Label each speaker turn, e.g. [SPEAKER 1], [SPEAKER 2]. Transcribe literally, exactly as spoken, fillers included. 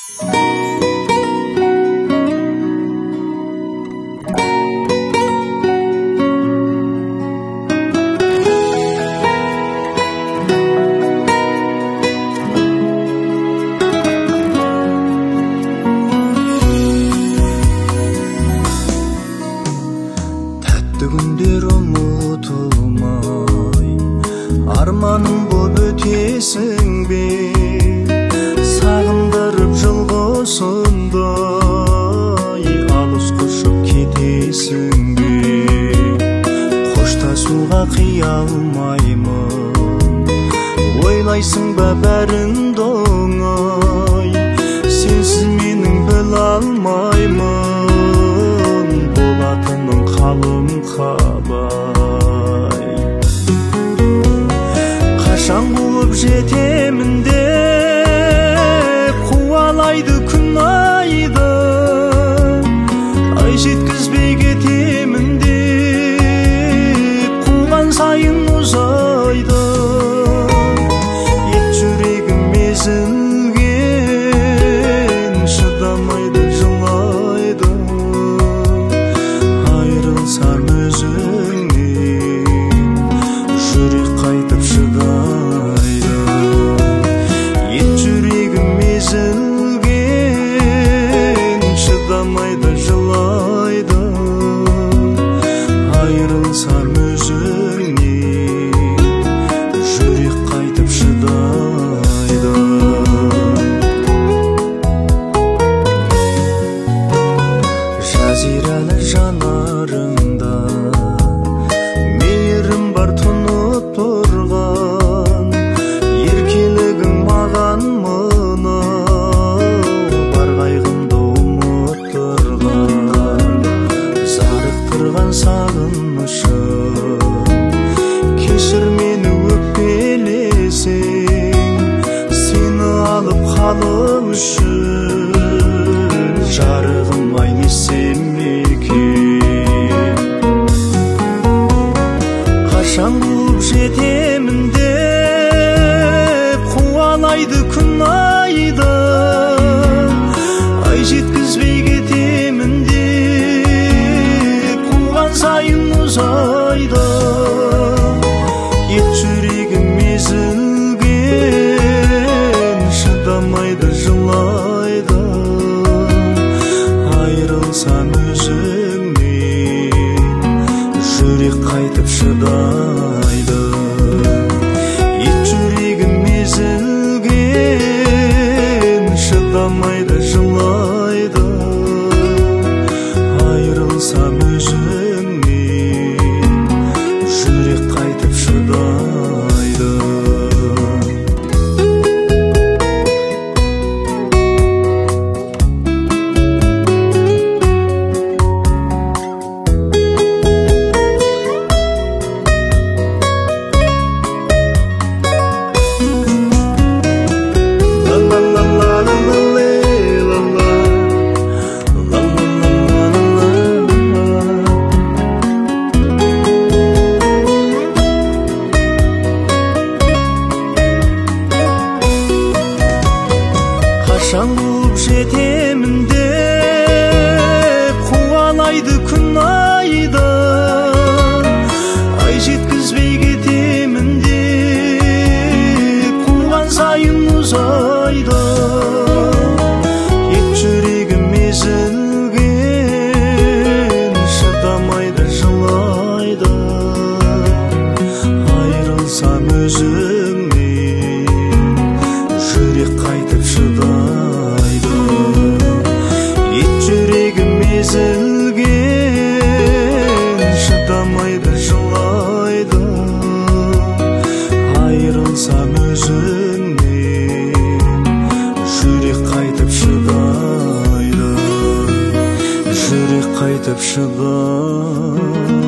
[SPEAKER 1] Күндер ұмытылмай арманым боп өтесің бе, сағындырып жылғысындай алыс құшып кетесің бе. Қоштасуға қия алмаймын, ойлайсың ба бәрін оңай, сенсіз менің біле алмаймын болатынын қалым қабай. Қашан қуып жетемін деп қуалайды күн айды, ай жеткізбей кетемін деп қуған сайын ұзайды. Ет жүрегім езілген, шыдамайды жылайды, айрылсам өзіңнен жүрек қайтып шыдайды. Ет жүрегім езілген, шыдамайды жылайды, айрылсам өзіңнен жүрек қайтып шыдайды. Жазиралы жанарыңда мейірім бар тұнып тұрған, еркелігің маған мынау бар қайғымды ұмыттырған. Зарықтырған сағынышым, кешір мені өкпелесең, сені алып қалу үшін жарығым ай не істесем екен. Қашан қуып жетемін деп қуалайды күн айды, ай жеткізбей кетемін деп қуған сайын ұзайды. Ет жүрегім езілген, шыдамайды жылайды, айрылсам өзіңнен жүрек қайтып шыдайды. Ет жүрегім езілген, шыдамайды жылайды, айрылсам өзіңнен жүрек қайтып шыдайды. Қашан қуып жетемін деп қуалайды күн айды, ай жеткізбей кетемін деп қуған сайын ұзайды. Ет жүрегім езілген, шыдамайды жылайды, айрылсам өзіңнен жүрек қайтып шыдайды. Ет жүрегім езілген, шыдамайды жылайды, айрылсам өзіңнен жүрек қайтып шыдайды, жүрек қайтып шыдайды.